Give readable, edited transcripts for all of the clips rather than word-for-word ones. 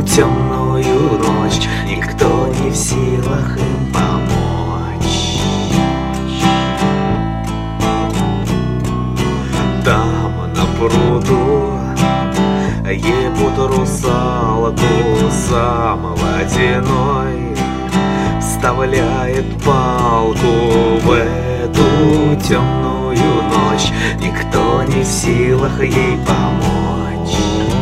эту темную ночь никто не в силах им помочь. Там на пруду ебут русалку, сам водяной вставляет палку. В эту темную ночь никто не в силах ей помочь.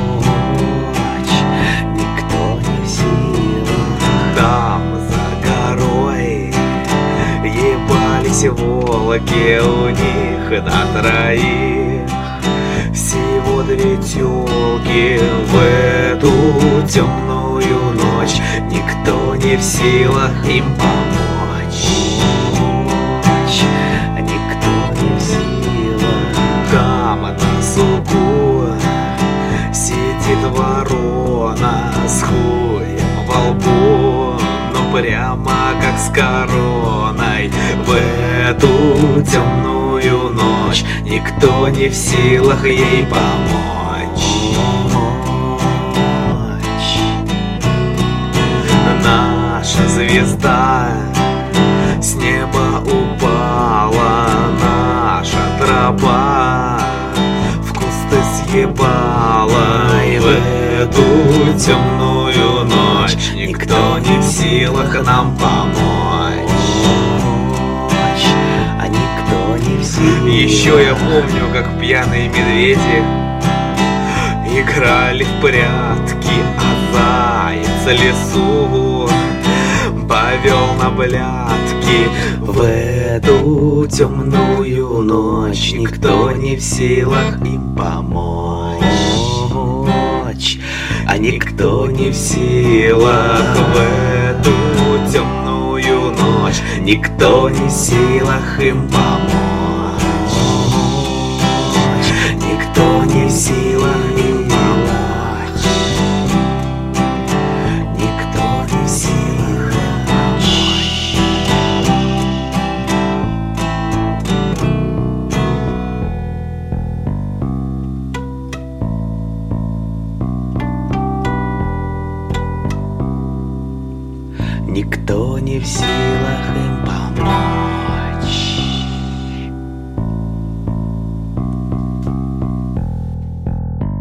Никто не в силах. Там за горой ебались волки, у них на троих всего две тёлки. В эту темную ночь никто не в силах им помочь. Никто не в силах. Там на суку сидит ворона с хуем во лбу, но прямо как с короной. В эту темную ночь никто не в силах ей помочь. Наша звезда с неба упала, наша тропа в кусты съебала. И в эту темную ночь никто не в силах нам помочь. А никто не в силах. Еще я помню, как пьяные медведи играли в прятки, а заяц лесу повел на блядки. В эту темную ночь никто не в силах им помочь. А никто не в силах. В эту темную ночь никто не в силах им помочь. Никто не в силах им помочь. Никто не в силах помочь. Никто не в силах им